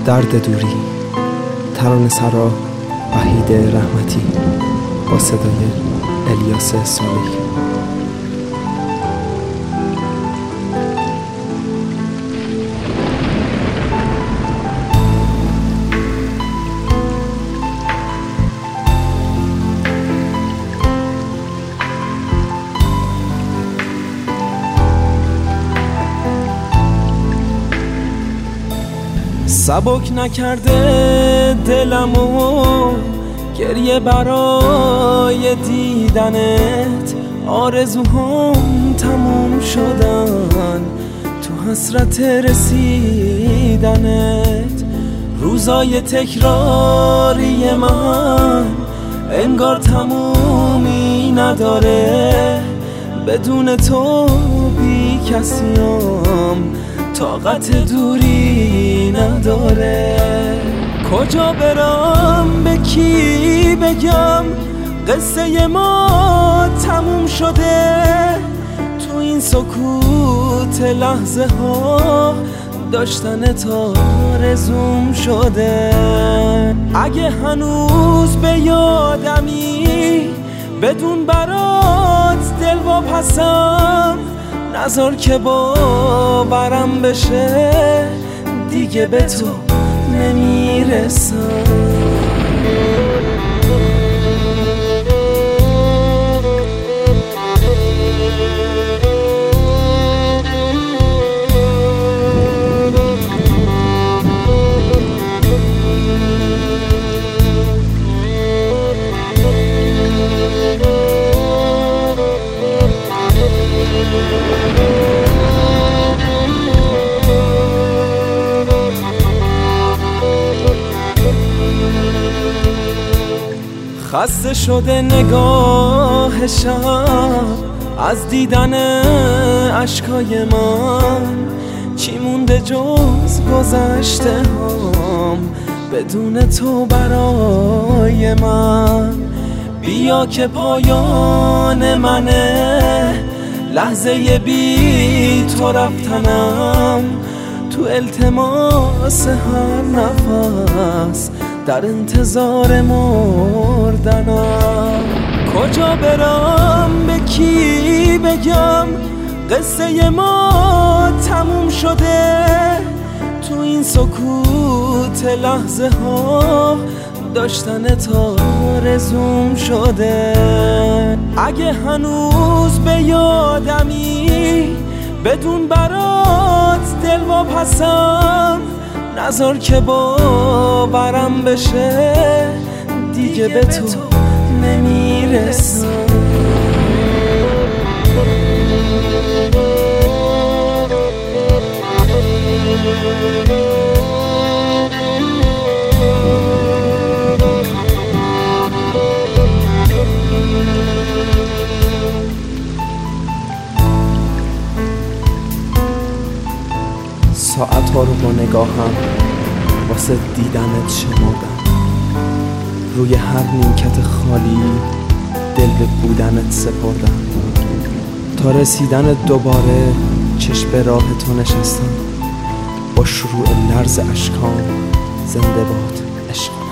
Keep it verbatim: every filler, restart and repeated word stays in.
درد دوری. ترانه سرا وحید رحمتی با صدای الیاس صالحی. سبک نکرده دلمو گریه برای دیدنت، آرزوهام تموم شدن تو حسرت رسیدنت. روزای تکراری من انگار تمومی نداره، بدون تو بی کسیم طاقت دوری نداره. کجا برم به کی بگم قصه ما تموم شده، تو این سکوت لحظه ها داشتن تا آرزوم شده. اگه هنوز به یادمی بدون برات دل واپسم، نذار که باورم بشه دیگه به تو نمیرسم. خسته شده نگاه شب از دیدن اشکای من، چی مونده جز گذشته هم بدون تو برای من. بیا که پایان منه لحظه بی تو رفتنم، تو التماس هر نفس در انتظار مردنم. کجا برم به کی بگم قصه ما تموم شده، تو این سکوت لحظه ها داشتن تا آرزوم شده. اگه هنوز به یادمی بدون برات دل واپسم، نذار که باورم بشه دیگه به تو نمیرسم. ساعت ها رو با نگاهم واسه دیدنت شمردم، روی هر نیمکت خالی دل به بودنت سپردم. تا رسیدن دوباره چشم به راه تو نشستم، با شروع لرز اشکام زنده باد عشقم.